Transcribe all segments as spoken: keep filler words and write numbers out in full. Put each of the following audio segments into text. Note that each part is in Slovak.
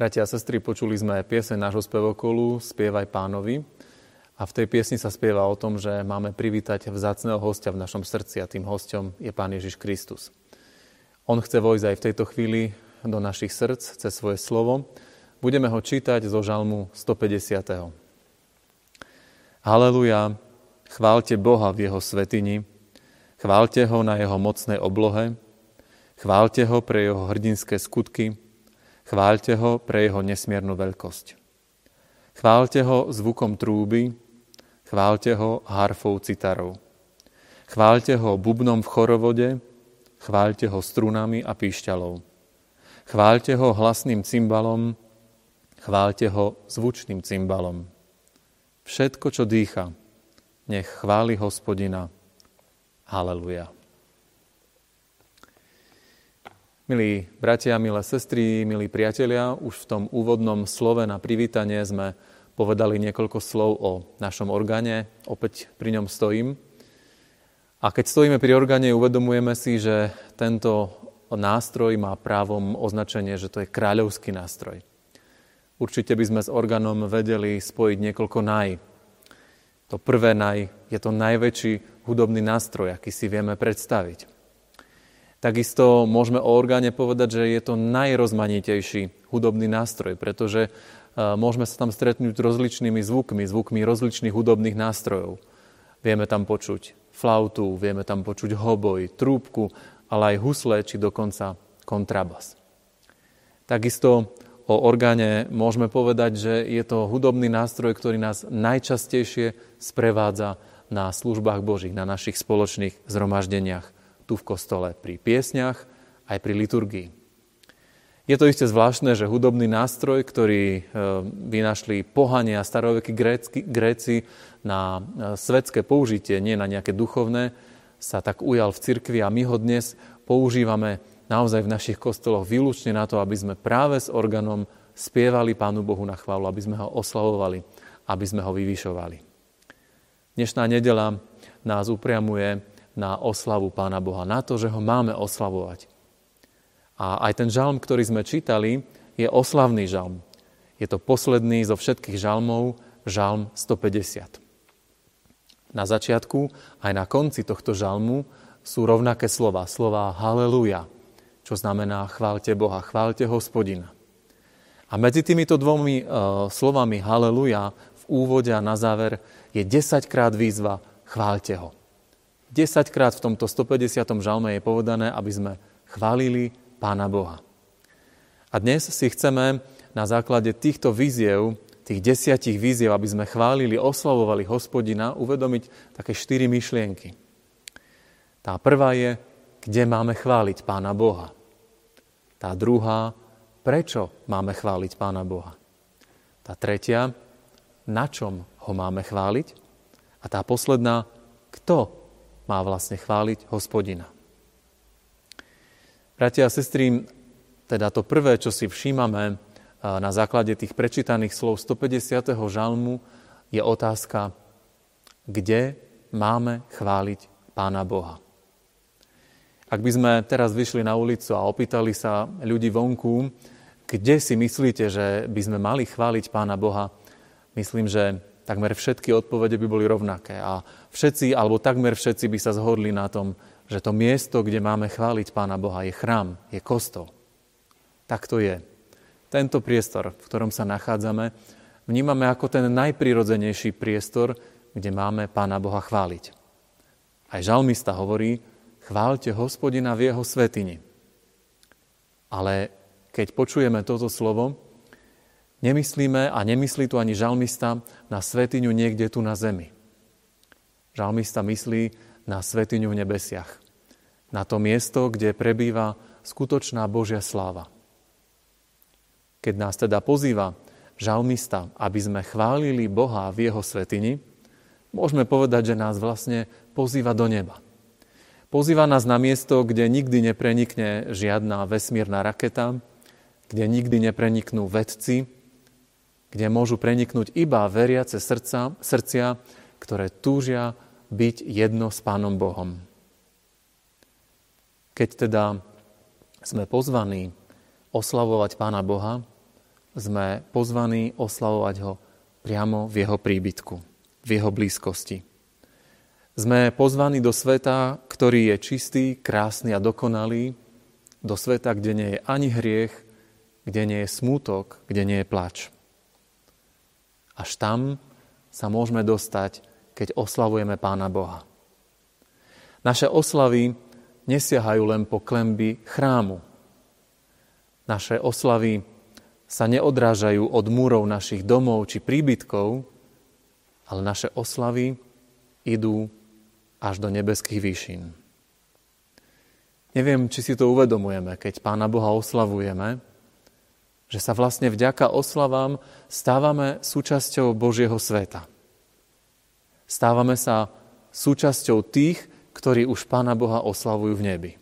Bratia a sestry, počuli sme pieseň nášho spevokolu Spievaj Pánovi a v tej piesni sa spieva o tom, že máme privítať vzácneho hostia v našom srdci a tým hosťom je Pán Ježiš Kristus. On chce vojsť aj v tejto chvíli do našich srdc cez svoje slovo. Budeme ho čítať zo žalmu stopäťdesiat. Haleluja, chváľte Boha v jeho svätyni, chváľte ho na jeho mocnej oblohe, chváľte ho pre jeho hrdinské skutky, chváľte ho pre jeho nesmiernu veľkosť. Chváľte ho zvukom trúby, chváľte ho harfou citarov. Chváľte ho bubnom v chorovode, chváľte ho strunami a píšťalou. Chváľte ho hlasným cymbalom, chváľte ho zvučným cymbalom. Všetko, čo dýcha, nech chváli Hospodina. Haleluja. Milí bratia, milé sestry, milí priatelia, už v tom úvodnom slove na privítanie sme povedali niekoľko slov o našom orgáne. Opäť pri ňom stojím. A keď stojíme pri orgáne, uvedomujeme si, že tento nástroj má právom označenie, že to je kráľovský nástroj. Určite by sme s orgánom vedeli spojiť niekoľko naj. To prvé naj je to najväčší hudobný nástroj, aký si vieme predstaviť. Takisto môžeme o orgáne povedať, že je to najrozmanitejší hudobný nástroj, pretože môžeme sa tam stretnúť s rozličnými zvukmi, zvukmi rozličných hudobných nástrojov. Vieme tam počuť flautu, vieme tam počuť hoboj, trúbku, ale aj husle, či dokonca kontrabas. Takisto o orgáne môžeme povedať, že je to hudobný nástroj, ktorý nás najčastejšie sprevádza na službách Božích, na našich spoločných zhromaždeniach, tu v kostole, pri piesňach, aj pri liturgii. Je to isté zvláštne, že hudobný nástroj, ktorý vynašli pohania a starovekí Gréci, Gréci na svetské použitie, nie na nejaké duchovné, sa tak ujal v cirkvi a my ho dnes používame naozaj v našich kostoloch výlučne na to, aby sme práve s orgánom spievali Pánu Bohu na chválu, aby sme ho oslavovali, aby sme ho vyvyšovali. Dnešná nedeľa nás upriamuje na oslavu Pána Boha, na to, že ho máme oslavovať. A aj ten žalm, ktorý sme čítali, je oslavný žalm. Je to posledný zo všetkých žalmov, žalm stopäťdesiat. Na začiatku, aj na konci tohto žalmu sú rovnaké slova, slova haleluja, čo znamená chváľte Boha, chváľte Hospodina. A medzi týmito dvomi e, slovami haleluja v úvode a na záver je desaťkrát výzva chváľte ho. desaťkrát v tomto stopäťdesiatom žalme je povedané, aby sme chválili Pána Boha. A dnes si chceme na základe týchto víziev, tých desiatich víziev, aby sme chválili, oslavovali Hospodina, uvedomiť také štyri myšlienky. Tá prvá je, kde máme chváliť Pána Boha. Tá druhá, prečo máme chváliť Pána Boha. Tá tretia, na čom ho máme chváliť. A tá posledná, kto má vlastne chváliť Hospodina. Bratia a sestry, teda to prvé, čo si všímame na základe tých prečítaných slov stopäťdesiateho žalmu, je otázka, kde máme chváliť Pána Boha. Ak by sme teraz vyšli na ulicu a opýtali sa ľudí vonku, kde si myslíte, že by sme mali chváliť Pána Boha, myslím, že takmer všetky odpovede by boli rovnaké a všetci, alebo takmer všetci by sa zhodli na tom, že to miesto, kde máme chváliť Pána Boha, je chrám, je kostol. Tak to je. Tento priestor, v ktorom sa nachádzame, vnímame ako ten najprirodzenejší priestor, kde máme Pána Boha chváliť. Aj žalmista hovorí, chváľte Hospodina v jeho svätyni. Ale keď počujeme toto slovo, nemyslíme a nemyslí tu ani žalmista na svätyňu niekde tu na zemi. Žalmista myslí na svätyňu v nebesiach. Na to miesto, kde prebýva skutočná Božia sláva. Keď nás teda pozýva žalmista, aby sme chválili Boha v jeho svätyni, môžeme povedať, že nás vlastne pozýva do neba. Pozýva nás na miesto, kde nikdy neprenikne žiadna vesmírna raketa, kde nikdy nepreniknú vedci, kde môžu preniknúť iba veriace srdca, srdcia, ktoré túžia byť jedno s Pánom Bohom. Keď teda sme pozvaní oslavovať Pána Boha, sme pozvaní oslavovať ho priamo v jeho príbytku, v jeho blízkosti. Sme pozvaní do sveta, ktorý je čistý, krásny a dokonalý, do sveta, kde nie je ani hriech, kde nie je smútok, kde nie je plač. Až tam sa môžeme dostať, keď oslavujeme Pána Boha. Naše oslavy nesiahajú len po klenby chrámu. Naše oslavy sa neodrážajú od múrov našich domov či príbytkov, ale naše oslavy idú až do nebeských výšin. Neviem, či si to uvedomujeme, keď Pána Boha oslavujeme, že sa vlastne vďaka oslavám stávame súčasťou Božieho sveta. Stávame sa súčasťou tých, ktorí už Pána Boha oslavujú v nebi.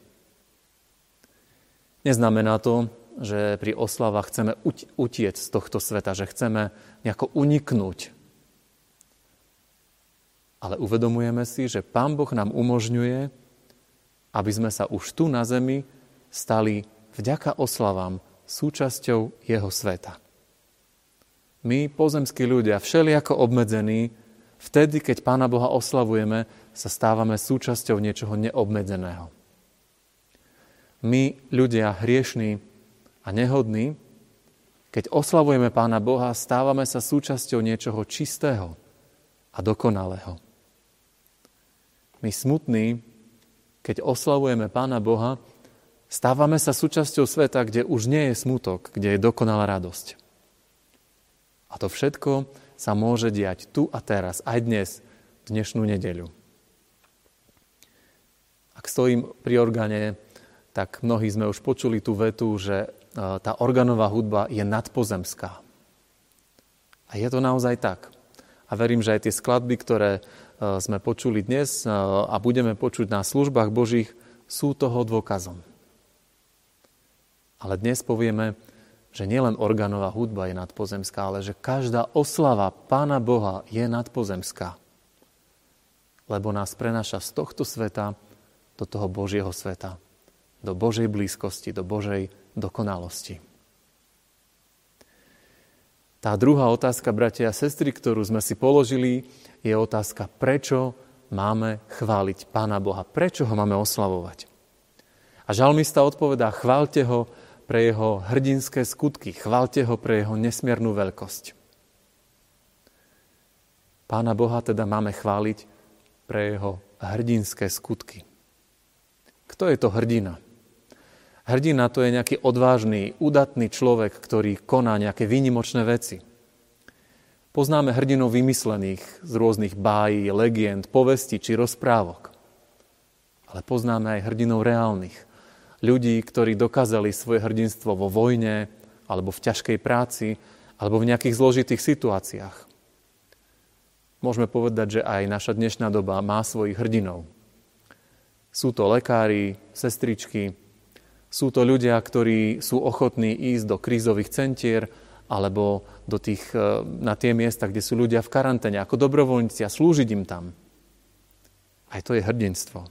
Neznamená to, že pri oslavách chceme utiec z tohto sveta, že chceme nejako uniknúť. Ale uvedomujeme si, že Pán Boh nám umožňuje, aby sme sa už tu na zemi stali vďaka oslavám súčasťou jeho sveta. My, pozemskí ľudia, všelijako obmedzení, vtedy, keď Pána Boha oslavujeme, sa stávame súčasťou niečoho neobmedzeného. My, ľudia hriešní a nehodní, keď oslavujeme Pána Boha, stávame sa súčasťou niečoho čistého a dokonalého. My smutní, keď oslavujeme Pána Boha, stávame sa súčasťou sveta, kde už nie je smutok, kde je dokonalá radosť. A to všetko sa môže diať tu a teraz, aj dnes, dnešnú nedeľu. Ak stojím pri orgáne, tak mnohí sme už počuli tú vetu, že tá organová hudba je nadpozemská. A je to naozaj tak. A verím, že aj tie skladby, ktoré sme počuli dnes a budeme počuť na službách Božích, sú toho dôkazom. Ale dnes povieme, že nielen organová hudba je nadpozemská, ale že každá oslava Pána Boha je nadpozemská. Lebo nás prenáša z tohto sveta do toho Božieho sveta, do Božej blízkosti, do Božej dokonalosti. Tá druhá otázka, bratia a sestry, ktorú sme si položili, je otázka, prečo máme chváliť Pána Boha, prečo ho máme oslavovať. A žalmista odpovedá, chváľte ho pre jeho hrdinské skutky, chváľte ho pre jeho nesmiernu veľkosť. Pána Boha teda máme chváliť pre jeho hrdinské skutky. Kto je to hrdina? Hrdina to je nejaký odvážny, udatný človek, ktorý koná nejaké výnimočné veci. Poznáme hrdinov vymyslených z rôznych bájí, legend, povestí či rozprávok. Ale poznáme aj hrdinov reálnych. Ľudí, ktorí dokázali svoje hrdinstvo vo vojne, alebo v ťažkej práci, alebo v nejakých zložitých situáciách. Môžeme povedať, že aj naša dnešná doba má svojich hrdinov. Sú to lekári, sestričky, sú to ľudia, ktorí sú ochotní ísť do krízových centier alebo do tých, na tie miesta, kde sú ľudia v karanténe ako dobrovoľníci a slúžiť im tam. Aj to je hrdinstvo.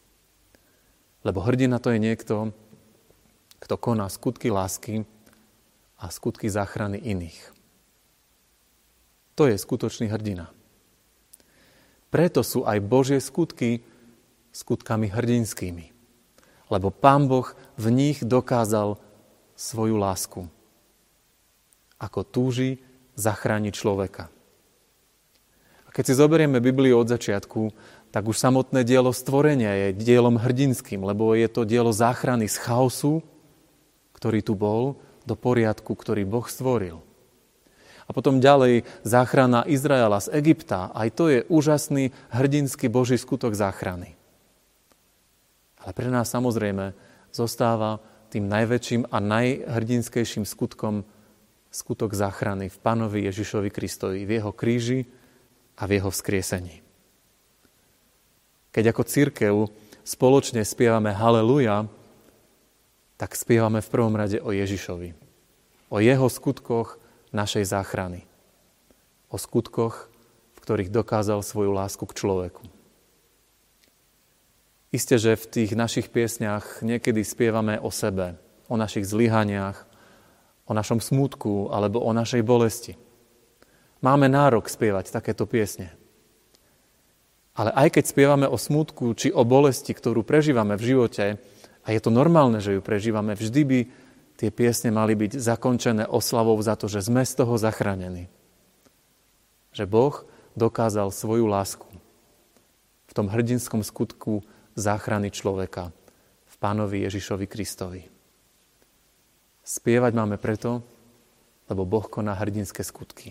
Lebo hrdina to je niekto, kto koná skutky lásky a skutky záchrany iných. To je skutočný hrdina. Preto sú aj Božie skutky skutkami hrdinskými. Lebo Pán Boh v nich dokázal svoju lásku. Ako túži zachrániť človeka. A keď si zoberieme Bibliu od začiatku, tak už samotné dielo stvorenia je dielom hrdinským, lebo je to dielo záchrany z chaosu, ktorý tu bol, do poriadku, ktorý Boh stvoril. A potom ďalej záchrana Izraela z Egypta. Aj to je úžasný hrdinský Boží skutok záchrany. Ale pre nás samozrejme zostáva tým najväčším a najhrdinskejším skutkom skutok záchrany v Pánovi Ježišovi Kristovi, v jeho kríži a v jeho vzkriesení. Keď ako cirkev spoločne spievame Haleluja, tak spievame v prvom rade o Ježišovi. O jeho skutkoch našej záchrany. O skutkoch, v ktorých dokázal svoju lásku k človeku. Isté, že v tých našich piesňach niekedy spievame o sebe, o našich zlyhaniach, o našom smútku alebo o našej bolesti. Máme nárok spievať takéto piesne. Ale aj keď spievame o smútku či o bolesti, ktorú prežívame v živote, a je to normálne, že ju prežívame, vždy by tie piesne mali byť zakončené oslavou za to, že sme z toho zachránení. Že Boh dokázal svoju lásku v tom hrdinskom skutku záchrany človeka v Pánovi Ježišovi Kristovi. Spievať máme preto, lebo Boh koná hrdinské skutky.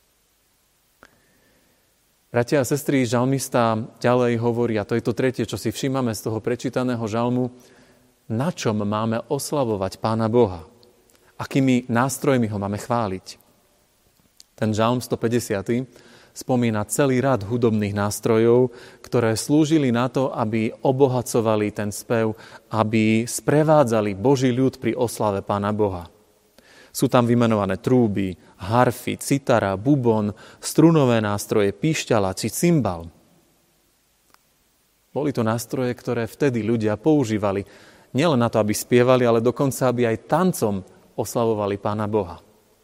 Bratia a sestry, žalmista ďalej hovorí, a to je to tretie, čo si všímame z toho prečítaného žalmu, na čom máme oslavovať Pána Boha. Akými nástrojmi ho máme chváliť. Ten žalm stopäťdesiat spomína celý rad hudobných nástrojov, ktoré slúžili na to, aby obohacovali ten spev, aby sprevádzali Boží ľud pri oslave Pána Boha. Sú tam vymenované trúby, harfy, citara, bubon, strunové nástroje, píšťala či cymbal. Boli to nástroje, ktoré vtedy ľudia používali nielen na to, aby spievali, ale dokonca, aby aj tancom oslavovali Pána Boha.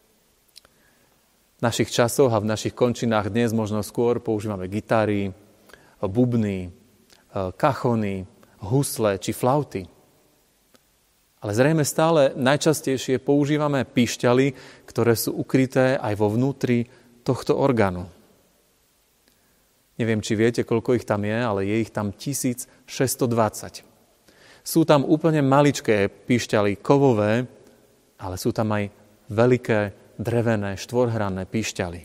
V našich časoch a v našich končinách dnes možno skôr používame gitary, bubny, kachony, husle či flauty. Ale zrejme stále najčastejšie používame píšťaly, ktoré sú ukryté aj vo vnútri tohto orgánu. Neviem, či viete, koľko ich tam je, ale je ich tam tisícšesťstodvadsať. Sú tam úplne maličké píšťaly kovové, ale sú tam aj veľké, drevené, štvorhranné píšťaly.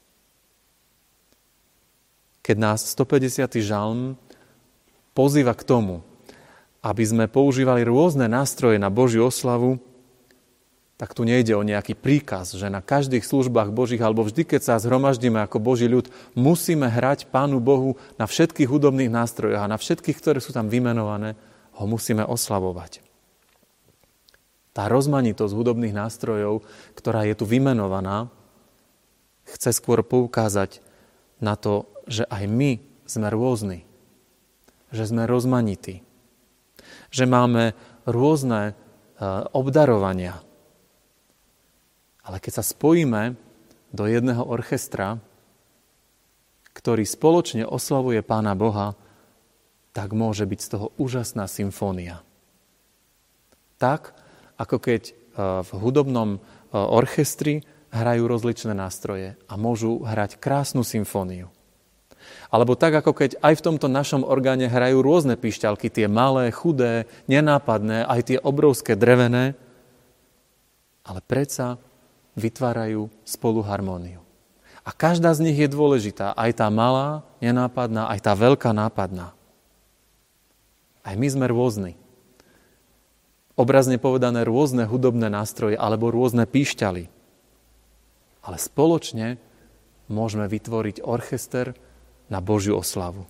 Keď nás stopäťdesiaty žalm pozýva k tomu, aby sme používali rôzne nástroje na Božiu oslavu, tak tu nejde o nejaký príkaz, že na každých službách Božích alebo vždy, keď sa zhromaždíme ako Boží ľud, musíme hrať Pánu Bohu na všetkých hudobných nástrojoch a na všetkých, ktoré sú tam vymenované, ho musíme oslavovať. Tá rozmanitosť hudobných nástrojov, ktorá je tu vymenovaná, chce skôr poukázať na to, že aj my sme rôzni, že sme rozmanití, že máme rôzne obdarovania. Ale keď sa spojíme do jedného orchestra, ktorý spoločne oslavuje Pána Boha, tak môže byť z toho úžasná symfónia. Tak, ako keď v hudobnom orchestri hrajú rozličné nástroje a môžu hrať krásnu symfóniu. Alebo tak, ako keď aj v tomto našom orgáne hrajú rôzne píšťalky, tie malé, chudé, nenápadné, aj tie obrovské drevené, ale predsa vytvárajú spolu harmóniu. A každá z nich je dôležitá, aj tá malá, nenápadná, aj tá veľká nápadná. Aj my sme rôzni. Obrazne povedané rôzne hudobné nástroje alebo rôzne píšťaly. Ale spoločne môžeme vytvoriť orchester na Božiu oslavu.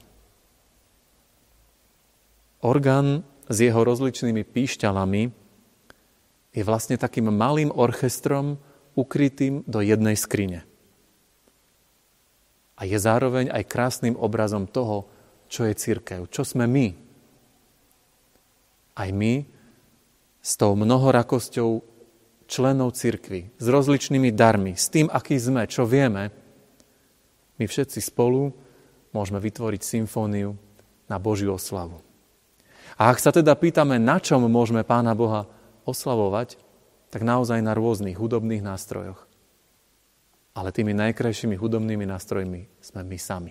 Orgán s jeho rozličnými píšťalami je vlastne takým malým orchestrom ukrytým do jednej skrine. A je zároveň aj krásnym obrazom toho, čo je cirkev, čo sme my. Aj my s tou mnohorakosťou členov cirkvi, s rozličnými darmi, s tým, aký sme, čo vieme, my všetci spolu môžeme vytvoriť symfóniu na Božiu oslavu. A ak sa teda pýtame, na čom môžeme Pána Boha oslavovať, tak naozaj na rôznych hudobných nástrojoch. Ale tými najkrajšími hudobnými nástrojmi sme my sami.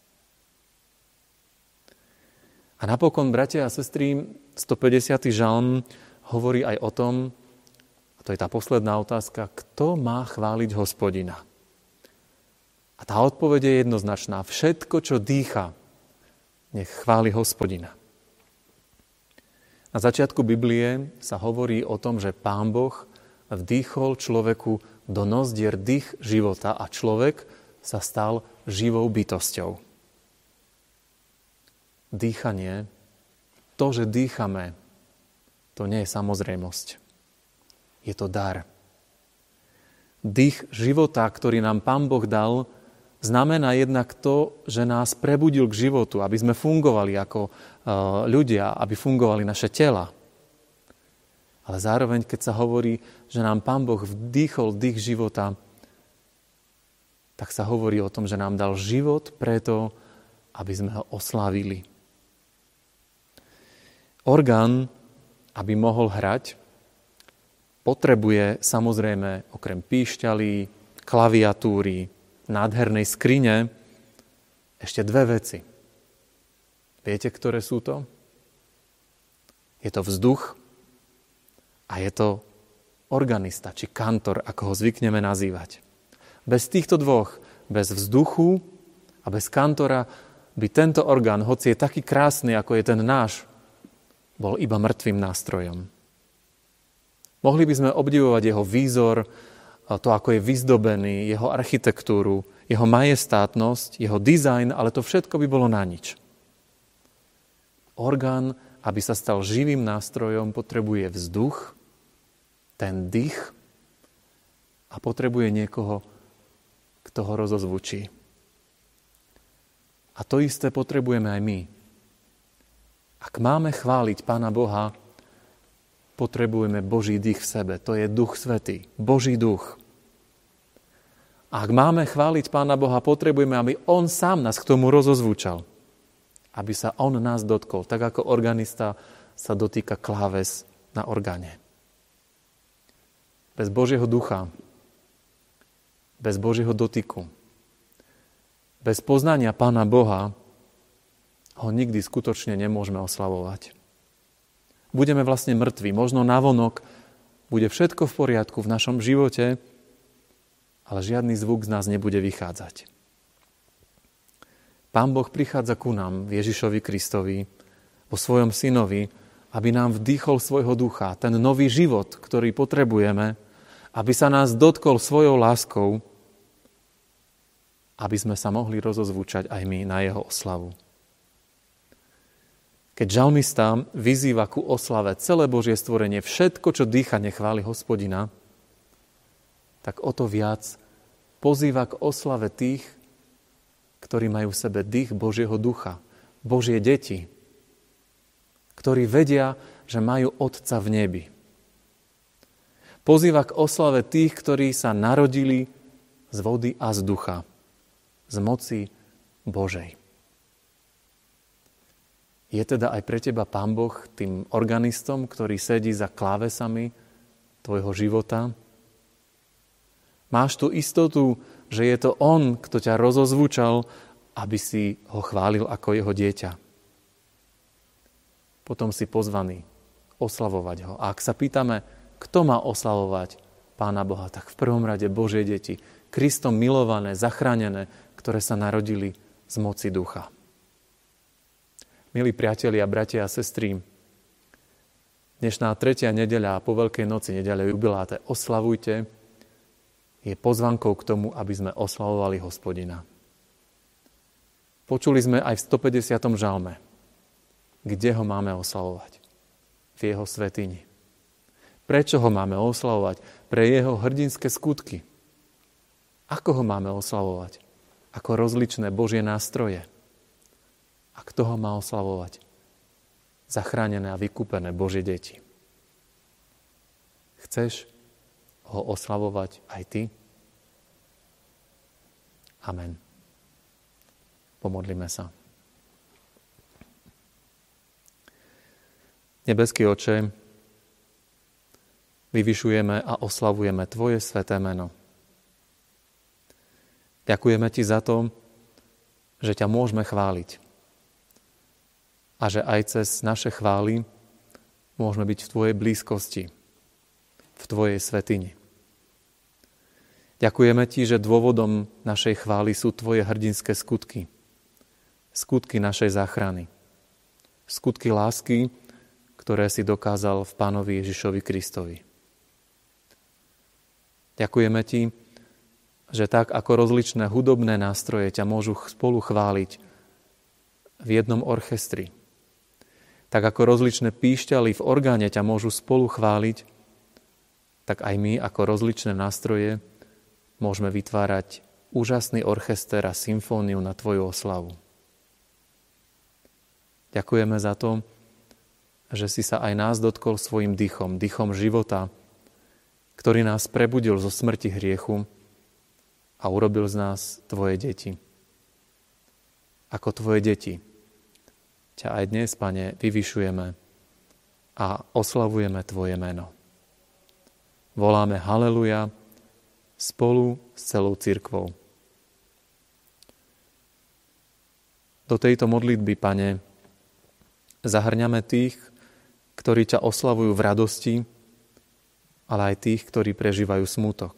A napokon, bratia a sestry, stopäťdesiaty žalm hovorí aj o tom, a to je tá posledná otázka, kto má chváliť Hospodina. A tá odpoveď je jednoznačná. Všetko, čo dýcha, nech chváli Hospodina. Na začiatku Biblie sa hovorí o tom, že Pán Boh vdýchol človeku do nozdier dých života a človek sa stal živou bytosťou. Dýchanie, to, že dýchame, to nie je samozrejmosť. Je to dar. Dých života, ktorý nám Pán Boh dal, znamená jednak to, že nás prebudil k životu, aby sme fungovali ako ľudia, aby fungovali naše tela. Ale zároveň, keď sa hovorí, že nám Pán Boh vdýchol dých života, tak sa hovorí o tom, že nám dal život preto, aby sme ho oslávili. Orgán, aby mohol hrať, potrebuje samozrejme okrem píšťalí, klaviatúry, nádhernej skrine ešte dve veci. Viete, ktoré sú to? Je to vzduch a je to organista, či kantor, ako ho zvykneme nazývať. Bez týchto dvoch, bez vzduchu a bez kantora, by tento orgán, hoci je taký krásny, ako je ten náš, bol iba mŕtvým nástrojom. Mohli by sme obdivovať jeho výzor, to, ako je vyzdobený, jeho architektúru, jeho majestátnosť, jeho dizajn, ale to všetko by bolo na nič. Orgán, aby sa stal živým nástrojom, potrebuje vzduch, ten dých a potrebuje niekoho, kto ho rozozvučí. A to isté potrebujeme aj my. Ak máme chváliť Pána Boha, potrebujeme Boží dých v sebe. To je Duch Svätý, Boží duch. A ak máme chváliť Pána Boha, potrebujeme, aby On sám nás k tomu rozozvučal. Aby sa On nás dotkol, tak ako organista sa dotýka kláves na orgáne. Bez Božieho ducha, bez Božieho dotyku, bez poznania Pána Boha ho nikdy skutočne nemôžeme oslavovať. Budeme vlastne mŕtvi, možno navonok bude všetko v poriadku v našom živote, ale žiadny zvuk z nás nebude vychádzať. Pán Boh prichádza ku nám v Ježišovi Kristovi, vo svojom synovi, aby nám vdýchol svojho ducha, ten nový život, ktorý potrebujeme, aby sa nás dotkol svojou láskou, aby sme sa mohli rozozvučať aj my na jeho oslavu. Keď žalmista vyzýva ku oslave celé Božie stvorenie, všetko, čo dýcha, nechváli Hospodina, tak o to viac pozýva k oslave tých, ktorí majú v sebe dých Božieho ducha, Božie deti, ktorí vedia, že majú Otca v nebi. Pozýva k oslave tých, ktorí sa narodili z vody a z ducha, z moci Božej. Je teda aj pre teba Pán Boh tým organistom, ktorý sedí za klávesami tvojho života? Máš tú istotu, že je to On, kto ťa rozozvučal, aby si ho chválil ako jeho dieťa. Potom si pozvaný oslavovať ho. A ak sa pýtame, kto má oslavovať Pána Boha, tak v prvom rade Božie deti, Kristom milované, zachránené, ktoré sa narodili z moci ducha. Milí priatelia, bratia a sestry, dnešná tretia nedeľa a po Veľkej noci, nedeľa jubiláte, oslavujte, je pozvankou k tomu, aby sme oslavovali Hospodina. Počuli sme aj v stopäťdesiatom žalme, kde ho máme oslavovať. V jeho svätyni. Prečo ho máme oslavovať? Pre jeho hrdinské skutky. Ako ho máme oslavovať? Ako rozličné Božie nástroje. A kto ho má oslavovať? Zachránené a vykúpené Božie deti. Chceš ho oslavovať aj ty? Amen. Pomodlíme sa. Nebeský Oče, vyvyšujeme a oslavujeme Tvoje sväté meno. Ďakujeme Ti za to, že ťa môžeme chváliť. A že aj cez naše chvály môžeme byť v Tvojej blízkosti, v Tvojej svätyni. Ďakujeme Ti, že dôvodom našej chvály sú Tvoje hrdinské skutky. Skutky našej záchrany. Skutky lásky, ktoré si dokázal v Pánovi Ježišovi Kristovi. Ďakujeme Ti, že tak ako rozličné hudobné nástroje ťa môžu spolu chváliť v jednom orchestri, tak ako rozličné píšťaly v orgáne ťa môžu spolu chváliť, tak aj my ako rozličné nástroje môžeme vytvárať úžasný orchester a symfóniu na Tvoju oslavu. Ďakujeme za to, že si sa aj nás dotkol svojim dychom, dychom života, ktorý nás prebudil zo smrti hriechu a urobil z nás tvoje deti. Ako tvoje deti ťa aj dnes, Pane, vyvyšujeme a oslavujeme tvoje meno. Voláme haleluja spolu s celou cirkvou. Do tejto modlitby, Pane, zahrňame tých, ktorí ťa oslavujú v radosti, ale aj tých, ktorí prežívajú smútok.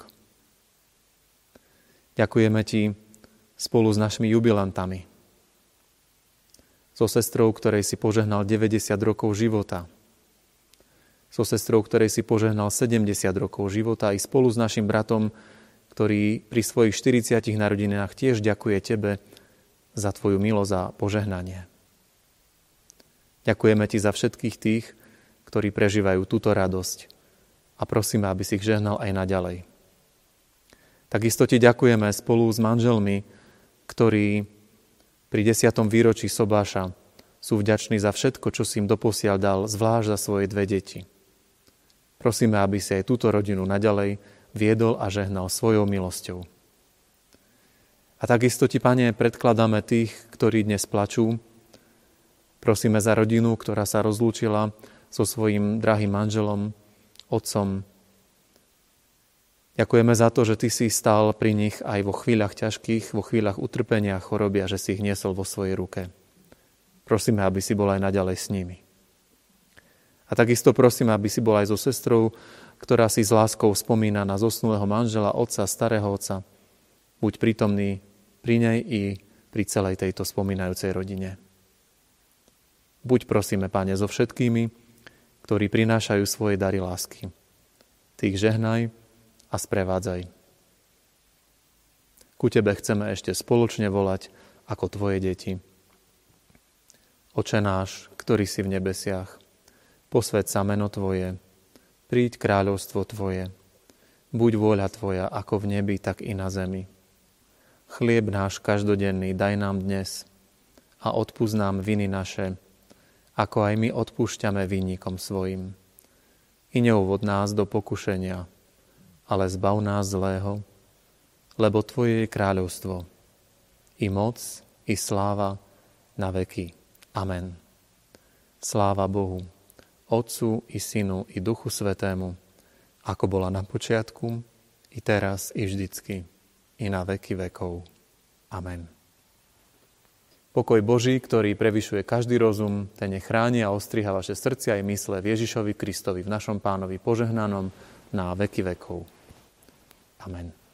Ďakujeme ti spolu s našimi jubilantami. So sestrou, ktorej si požehnal deväťdesiat rokov života. So sestrou, ktorej si požehnal sedemdesiat rokov života. I spolu s našim bratom, ktorý pri svojich štyridsiatich narodinách tiež ďakuje tebe za tvoju milosť a požehnanie. Ďakujeme ti za všetkých tých, ktorí prežívajú túto radosť a prosíme, aby si ich žehnal aj naďalej. Takisto ti ďakujeme spolu s manželmi, ktorí pri desiatom výročí sobáša sú vďační za všetko, čo si im doposiaľ dal, zvlášť za svoje dve deti. Prosíme, aby si aj túto rodinu naďalej viedol a žehnal svojou milosťou. A takisto ti, Pane, predkladáme tých, ktorí dnes plačú. Prosíme za rodinu, ktorá sa rozlúčila so svojím drahým manželom, otcom. Ďakujeme za to, že ty si stál pri nich aj vo chvíľach ťažkých, vo chvíľach utrpenia a choroby a že si ich niesol vo svojej ruke. Prosíme, aby si bol aj naďalej s nimi. A takisto prosíme, aby si bol aj so sestrou, ktorá si s láskou spomína na zosnulého manžela, otca, starého otca. Buď prítomný pri nej i pri celej tejto spomínajúcej rodine. Buď prosíme, Pane, so všetkými, ktorí prinášajú svoje dary lásky. Ty ich žehnaj a sprevádzaj. Ku tebe chceme ešte spoločne volať ako tvoje deti. Oče náš, ktorý si v nebesiach, posväť sa meno tvoje, príď kráľovstvo tvoje, buď vôľa tvoja ako v nebi, tak i na zemi. Chlieb náš každodenný daj nám dnes a odpusť nám viny naše, ako aj my odpúšťame vinníkom svojim. I neuvod nás do pokušenia, ale zbav nás zlého, lebo tvoje je kráľovstvo, i moc, i sláva na veky. Amen. Sláva Bohu, Otcu i Synu i Duchu Svätému, ako bola na počiatku, i teraz, i vždycky, i na veky vekov. Amen. Pokoj Boží, ktorý prevyšuje každý rozum, ten nech chráni a ostriha vaše srdcia i mysle v Ježišovi Kristovi, v našom Pánovi požehnanom na veky vekov. Amen.